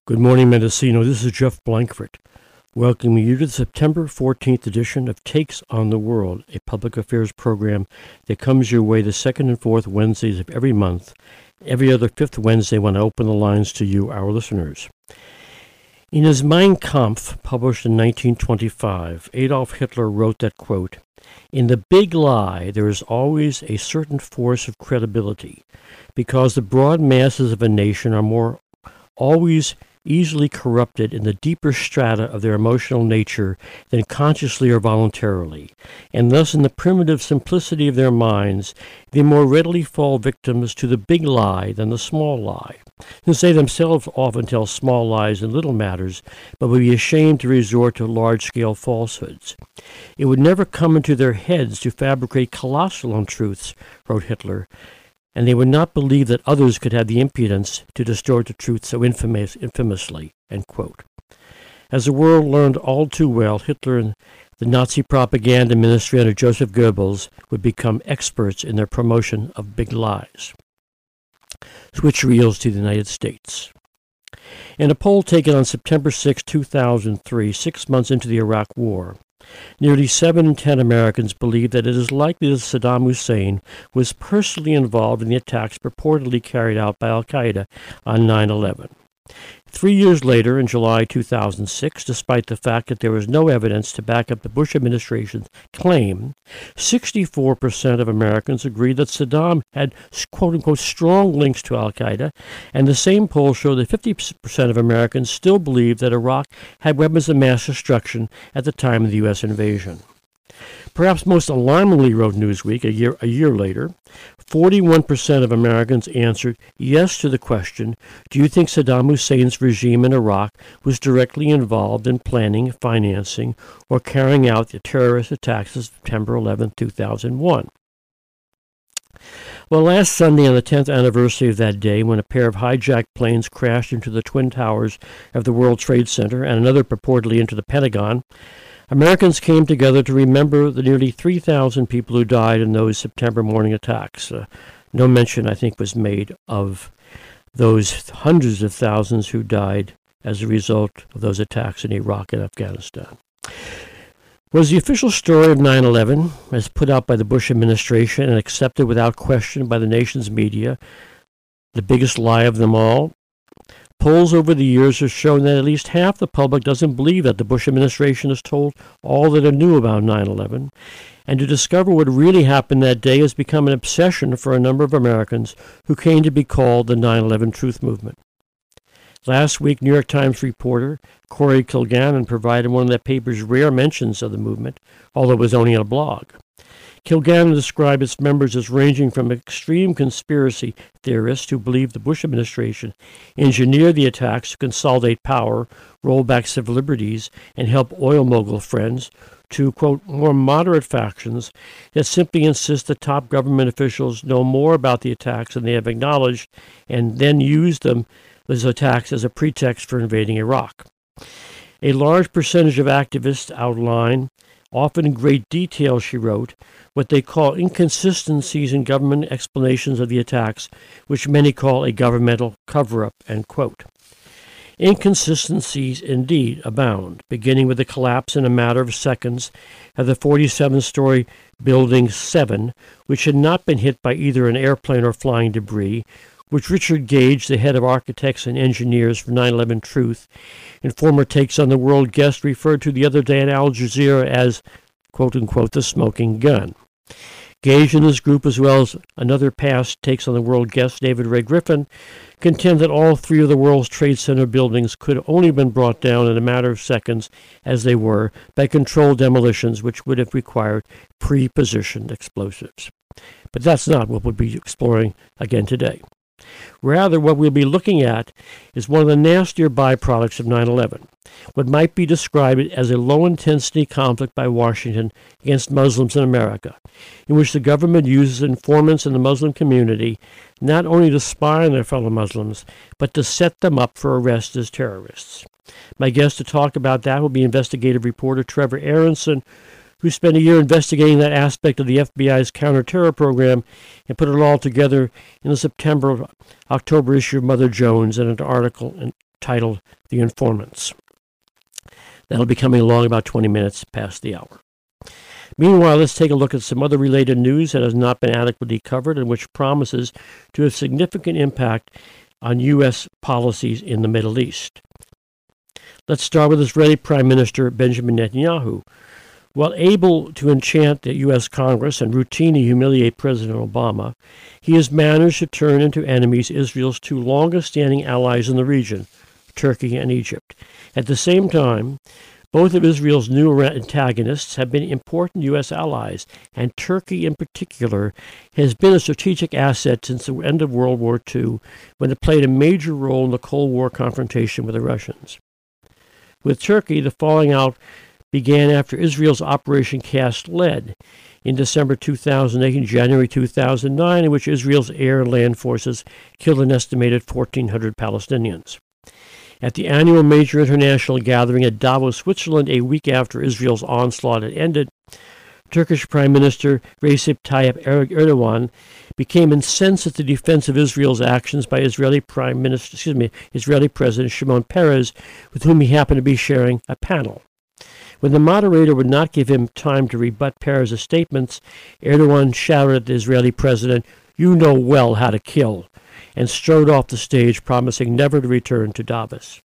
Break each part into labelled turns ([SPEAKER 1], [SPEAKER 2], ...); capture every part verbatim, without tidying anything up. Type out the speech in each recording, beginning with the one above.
[SPEAKER 1] Good morning, Mendocino. This is Jeff Blankford, welcoming you to the September fourteenth edition of Takes on the World, a public affairs program that comes your way the second and fourth Wednesdays of every month, every other fifth Wednesday when I open the lines to you, our listeners. In his Mein Kampf, published in nineteen twenty-five, Adolf Hitler wrote that, quote, "In the big lie, there is always a certain force of credibility, because the broad masses of a nation are more always easily corrupted in the deeper strata of their emotional nature than consciously or voluntarily, and thus in the primitive simplicity of their minds, they more readily fall victims to the big lie than the small lie, since they themselves often tell small lies in little matters, but would be ashamed to resort to large-scale falsehoods. It would never come into their heads to fabricate colossal untruths," wrote Hitler, "and they would not believe that others could have the impudence to distort the truth so infamous, infamously." End quote. As the world learned all too well, Hitler and the Nazi propaganda ministry under Joseph Goebbels would become experts in their promotion of big lies. Switch reels to the United States. In a poll taken on September sixth, two thousand three, six months into the Iraq War, nearly seven in ten Americans believe that it is likely that Saddam Hussein was personally involved in the attacks purportedly carried out by al-Qaeda on nine eleven. Three years later, in July two thousand six, despite the fact that there was no evidence to back up the Bush administration's claim, sixty-four percent of Americans agreed that Saddam had quote-unquote strong links to al-Qaeda, and the same poll showed that fifty percent of Americans still believed that Iraq had weapons of mass destruction at the time of the U S invasion. Perhaps most alarmingly, wrote Newsweek a year, a year later, forty-one percent of Americans answered yes to the question, do you think Saddam Hussein's regime in Iraq was directly involved in planning, financing, or carrying out the terrorist attacks of September eleventh, two thousand one? Well, last Sunday, on the tenth anniversary of that day, when a pair of hijacked planes crashed into the Twin Towers of the World Trade Center and another purportedly into the Pentagon, Americans came together to remember the nearly three thousand people who died in those September morning attacks. Uh, no mention, I think, was made of those hundreds of thousands who died as a result of those attacks in Iraq and Afghanistan. Was the official story of nine eleven, as put out by the Bush administration and accepted without question by the nation's media, the biggest lie of them all? Polls over the years have shown that at least half the public doesn't believe that the Bush administration has told all that it knew about nine eleven, and to discover what really happened that day has become an obsession for a number of Americans who came to be called the nine eleven Truth Movement. Last week, New York Times reporter Corey Kilgannon provided one of that paper's rare mentions of the movement, although it was only a blog. Kilgannon described its members as ranging from extreme conspiracy theorists who believe the Bush administration engineered the attacks to consolidate power, roll back civil liberties, and help oil mogul friends, to, quote, more moderate factions that simply insist that top government officials know more about the attacks than they have acknowledged and then use them, those attacks, as a pretext for invading Iraq. A large percentage of activists outline, often in great detail, she wrote, what they call inconsistencies in government explanations of the attacks, which many call a governmental cover-up, end quote. Inconsistencies indeed abound, beginning with the collapse in a matter of seconds of the forty-seven-story Building seven, which had not been hit by either an airplane or flying debris, which Richard Gage, the head of architects and engineers for nine eleven Truth, in former Takes on the World guest, referred to the other day at Al Jazeera as, quote-unquote, the smoking gun. Gage and his group, as well as another past Takes on the World guest, David Ray Griffin, contend that all three of the World Trade Center buildings could have only been brought down in a matter of seconds, as they were, by controlled demolitions which would have required pre-positioned explosives. But that's not what we'll be exploring again today. Rather, what we'll be looking at is one of the nastier byproducts of nine eleven, what might be described as a low-intensity conflict by Washington against Muslims in America, in which the government uses informants in the Muslim community not only to spy on their fellow Muslims, but to set them up for arrest as terrorists. My guest to talk about that will be investigative reporter Trevor Aronson, who spent a year investigating that aspect of the F B I's counter-terror program and put it all together in the September-October issue of Mother Jones in an article titled The Informants. That'll be coming along about twenty minutes past the hour. Meanwhile, let's take a look at some other related news that has not been adequately covered and which promises to have significant impact on U S policies in the Middle East. Let's start with Israeli Prime Minister Benjamin Netanyahu. While able to enchant the U S Congress and routinely humiliate President Obama, he has managed to turn into enemies Israel's two longest-standing allies in the region, Turkey and Egypt. At the same time, both of Israel's new antagonists have been important U S allies, and Turkey in particular has been a strategic asset since the end of World War Two, when it played a major role in the Cold War confrontation with the Russians. With Turkey, the falling out began after Israel's Operation Cast Lead in December two thousand eight and January two thousand nine, in which Israel's air and land forces killed an estimated fourteen hundred Palestinians. At the annual major international gathering at Davos, Switzerland, a week after Israel's onslaught had ended, Turkish Prime Minister Recep Tayyip Erdogan became incensed at the defense of Israel's actions by Israeli Prime Minister, excuse me, Israeli President Shimon Peres, with whom he happened to be sharing a panel. When the moderator would not give him time to rebut Peres' statements, Erdogan shouted at the Israeli president, "You know well how to kill," and strode off the stage, promising never to return to Davos.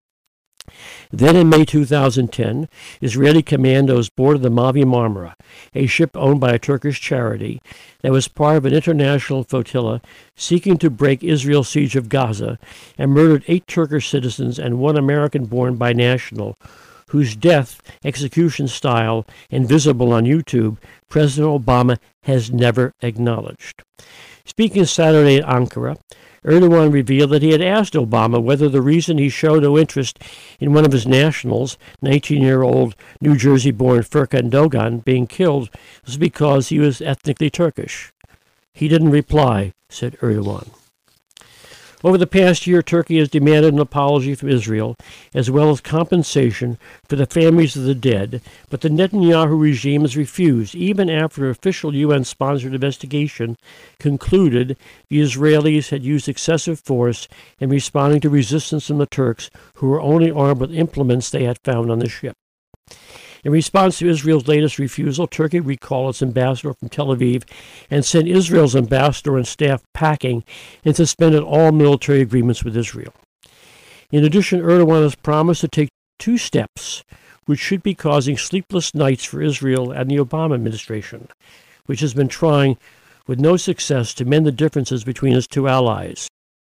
[SPEAKER 1] Then in May two thousand ten, Israeli commandos boarded the Mavi Marmara, a ship owned by a Turkish charity that was part of an international flotilla seeking to break Israel's siege of Gaza, and murdered eight Turkish citizens and one American-born binational, whose death, execution style, and visible on YouTube, President Obama has never acknowledged. Speaking Saturday at Ankara, Erdogan revealed that he had asked Obama whether the reason he showed no interest in one of his nationals, nineteen-year-old New Jersey-born Furkan Dogan, being killed was because he was ethnically Turkish. He didn't reply, said Erdogan. Over the past year, Turkey has demanded an apology from Israel, as well as compensation for the families of the dead, but the Netanyahu regime has refused, even after an official U N-sponsored investigation concluded the Israelis had used excessive force in responding to resistance from the Turks, who were only armed with implements they had found on the ship. In response to Israel's latest refusal, Turkey recalled its ambassador from Tel Aviv and sent Israel's ambassador and staff packing and suspended all military agreements with Israel. In addition, Erdogan has promised to take two steps which should be causing sleepless nights for Israel and the Obama administration, which has been trying with no success to mend the differences between its two allies.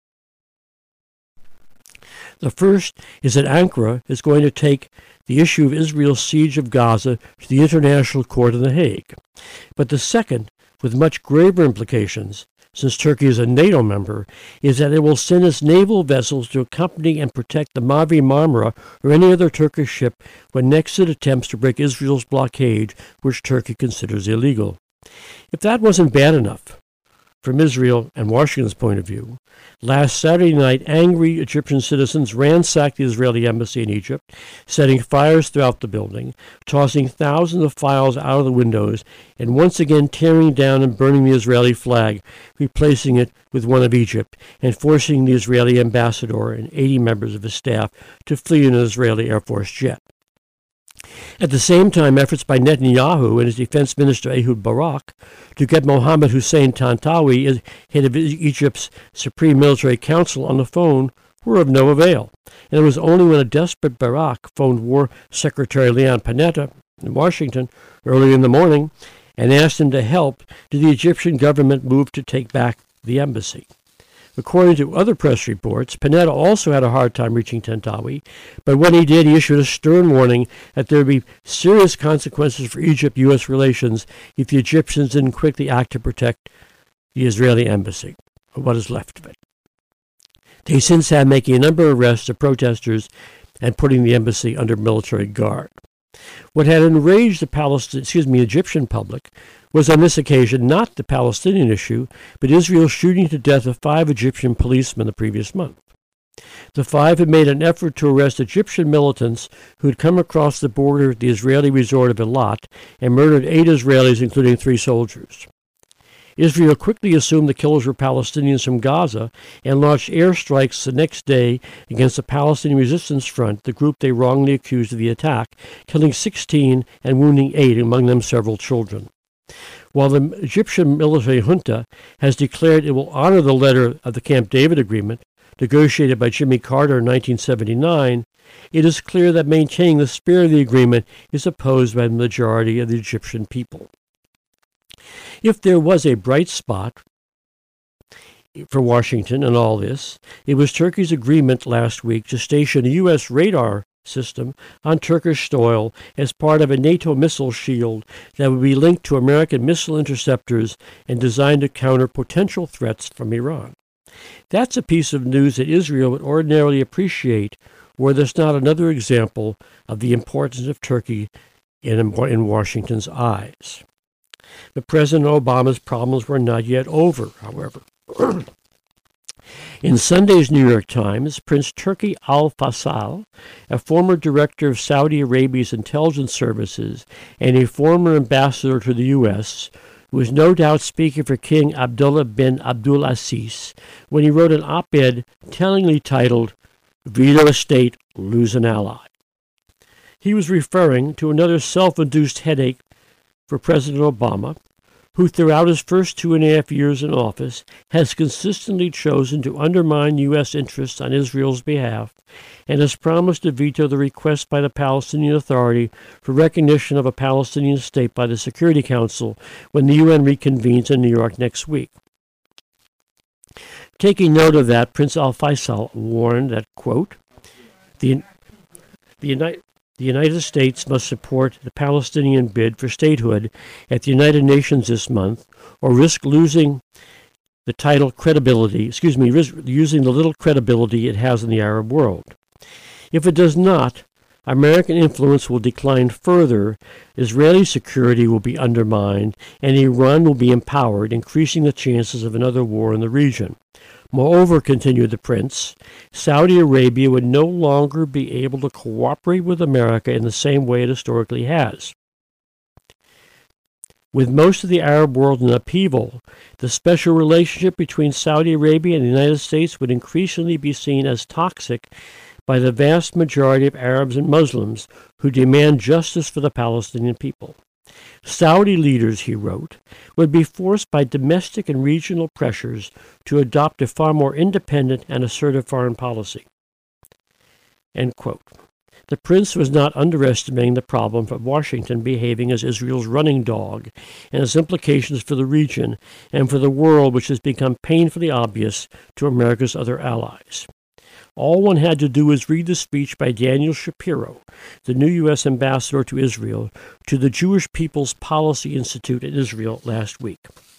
[SPEAKER 1] The first is that Ankara is going to take the issue of Israel's siege of Gaza to the International Court in The Hague. But the second, with much graver implications, since Turkey is a NATO member, is that it will send its naval vessels to accompany and protect the Mavi Marmara or any other Turkish ship when next it attempts to break Israel's blockade, which Turkey considers illegal. If that wasn't bad enough, from Israel and Washington's point of view, last Saturday night, angry Egyptian citizens ransacked the Israeli embassy in Egypt, setting fires throughout the building, tossing thousands of files out of the windows, and once again tearing down and burning the Israeli flag, replacing it with one of Egypt, and forcing the Israeli ambassador and eighty members of his staff to flee in an Israeli Air Force jet. At the same time, efforts by Netanyahu and his defense minister Ehud Barak to get Mohammed Hussein Tantawi, head of Egypt's Supreme Military Council, on the phone were of no avail. And it was only when a desperate Barak phoned War Secretary Leon Panetta in Washington early in the morning and asked him to help did the Egyptian government move to take back the embassy. According to other press reports, Panetta also had a hard time reaching Tantawi, but when he did, he issued a stern warning that there would be serious consequences for Egypt-U S relations if the Egyptians didn't quickly act to protect the Israeli embassy, or what is left of it. They since have making a number of arrests of protesters and putting the embassy under military guard. What had enraged the Palestinian, excuse me, Egyptian public was on this occasion not the Palestinian issue, but Israel's shooting to death of five Egyptian policemen the previous month. The five had made an effort to arrest Egyptian militants who had come across the border at the Israeli resort of Eilat and murdered eight Israelis, including three soldiers. Israel quickly assumed the killers were Palestinians from Gaza and launched airstrikes the next day against the Palestinian Resistance Front, the group they wrongly accused of the attack, killing sixteen and wounding eight, among them several children. While the Egyptian military junta has declared it will honor the letter of the Camp David Agreement, negotiated by Jimmy Carter in nineteen seventy-nine, it is clear that maintaining the spirit of the agreement is opposed by the majority of the Egyptian people. If there was a bright spot for Washington in all this, it was Turkey's agreement last week to station a U S radar system on Turkish soil as part of a NATO missile shield that would be linked to American missile interceptors and designed to counter potential threats from Iran. That's a piece of news that Israel would ordinarily appreciate were this not another example of the importance of Turkey in, in Washington's eyes. But President Obama's problems were not yet over, however. In Sunday's New York Times, Prince Turki Al Faisal, a former director of Saudi Arabia's intelligence services and a former ambassador to the U S, who was no doubt speaking for King Abdullah bin Abdulaziz, when he wrote an op-ed tellingly titled, "Veto a State, Lose an Ally." He was referring to another self-induced headache for President Obama, who throughout his first two and a half years in office has consistently chosen to undermine U S interests on Israel's behalf and has promised to veto the request by the Palestinian Authority for recognition of a Palestinian state by the Security Council when the U N reconvenes in New York next week. Taking note of that, Prince Al Faisal warned that, quote, the, the United The United States must support the Palestinian bid for statehood at the United Nations this month, or risk losing the title credibility, excuse me, risk using the little credibility it has in the Arab world. If it does not, American influence will decline further, Israeli security will be undermined, and Iran will be empowered, increasing the chances of another war in the region. Moreover, continued the prince, Saudi Arabia would no longer be able to cooperate with America in the same way it historically has. With most of the Arab world in upheaval, the special relationship between Saudi Arabia and the United States would increasingly be seen as toxic by the vast majority of Arabs and Muslims who demand justice for the Palestinian people. Saudi leaders, he wrote, would be forced by domestic and regional pressures to adopt a far more independent and assertive foreign policy. End quote. The prince was not underestimating the problem of Washington behaving as Israel's running dog and its implications for the region and for the world, which has become painfully obvious to America's other allies. All one had to do was read the speech by Daniel Shapiro, the new U S ambassador to Israel, to the Jewish People's Policy Institute in Israel last week.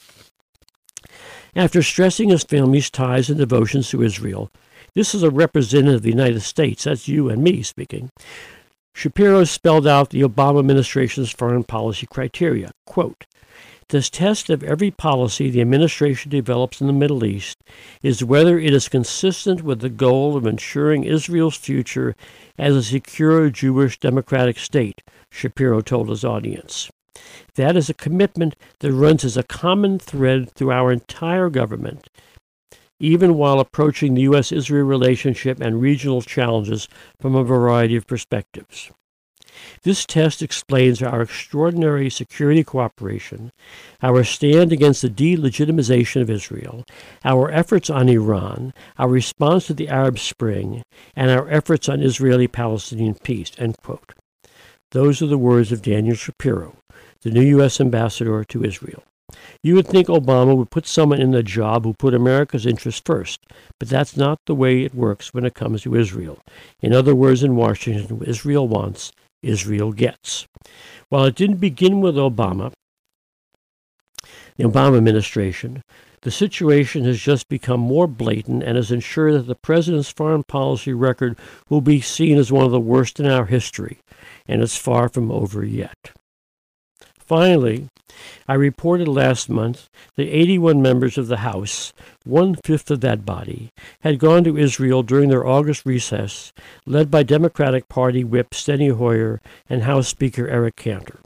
[SPEAKER 1] After stressing his family's ties and devotions to Israel, this is a representative of the United States, that's you and me speaking, Shapiro spelled out the Obama administration's foreign policy criteria. Quote, "This test of every policy the administration develops in the Middle East is whether it is consistent with the goal of ensuring Israel's future as a secure Jewish democratic state," Shapiro told his audience. That is a commitment that runs as a common thread through our entire government, even while approaching the U S Israel relationship and regional challenges from a variety of perspectives. This test explains our extraordinary security cooperation, our stand against the delegitimization of Israel, our efforts on Iran, our response to the Arab Spring, and our efforts on Israeli-Palestinian peace, end quote. Those are the words of Daniel Shapiro, the new U S ambassador to Israel. You would think Obama would put someone in the job who put America's interests first, but that's not the way it works when it comes to Israel. In other words, in Washington, what Israel wants, Israel gets. While it didn't begin with Obama, the Obama administration, the situation has just become more blatant and has ensured that the president's foreign policy record will be seen as one of the worst in our history, and it's far from over yet. Finally, I reported last month that eighty-one members of the House, one-fifth of that body, had gone to Israel during their August recess, led by Democratic Party Whip Steny Hoyer and House Speaker Eric Cantor.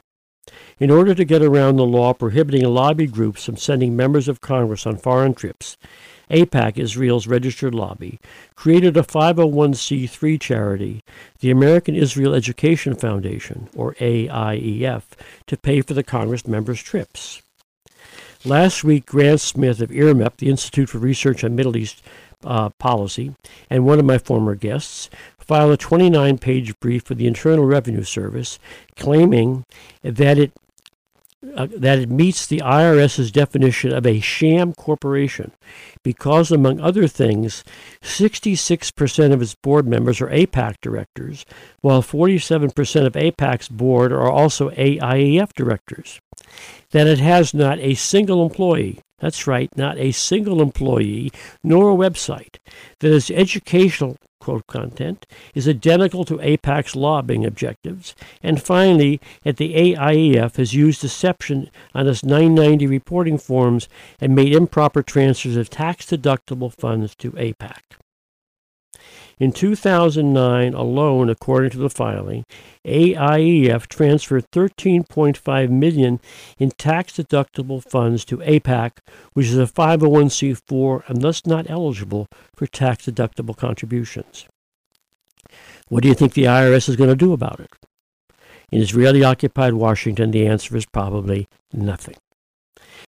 [SPEAKER 1] In order to get around the law prohibiting lobby groups from sending members of Congress on foreign trips, AIPAC, Israel's registered lobby, created a five oh one c three charity, the American Israel Education Foundation, or A I E F, to pay for the Congress members' trips. Last week, Grant Smith of I R M E P, the Institute for Research on Middle East uh, Policy, and one of my former guests, filed a twenty-nine page brief with the Internal Revenue Service claiming that it Uh, that it meets the I R S's definition of a sham corporation because, among other things, sixty-six percent of its board members are AIPAC directors, while forty-seven percent of AIPAC's board are also A I E F directors. That it has not a single employee, that's right, not a single employee, nor a website. That its educational quote content is identical to AIPAC's lobbying objectives. And finally, that the A I E F has used deception on its nine ninety reporting forms and made improper transfers of tax-deductible funds to AIPAC. In two thousand nine alone, according to the filing, A I E F transferred thirteen point five million dollars in tax-deductible funds to AIPAC, which is a five oh one c four and thus not eligible for tax-deductible contributions. What do you think the I R S is going to do about it? In Israeli-occupied Washington, the answer is probably nothing.